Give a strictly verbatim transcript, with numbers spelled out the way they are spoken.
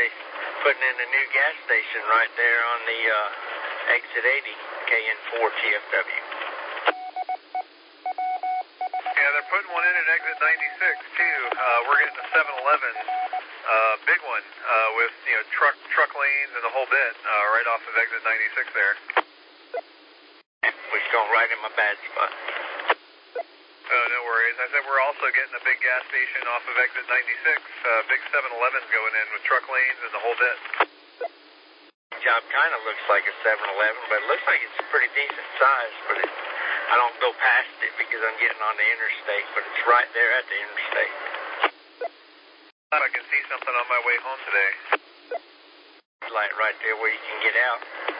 they putting in a new gas station right there on the uh, exit eighty, K N four T F W. Yeah, they're putting one in at exit ninety-six too. Uh, we're getting a seven eleven, uh, big one, uh, with you know truck truck lanes and the whole bit, uh, right off of exit ninety-six there. Which going right in my bad spot. Oh, no worries. I said we're also getting a big gas station off of exit ninety-six. Uh, big seven eleven's going in with truck lanes and the whole bit. Job kind of looks like a seven eleven, but it looks like it's a pretty decent size. But it, I don't go past it because I'm getting on the interstate, but it's right there at the interstate. I can see something on my way home today. Light right there where you can get out.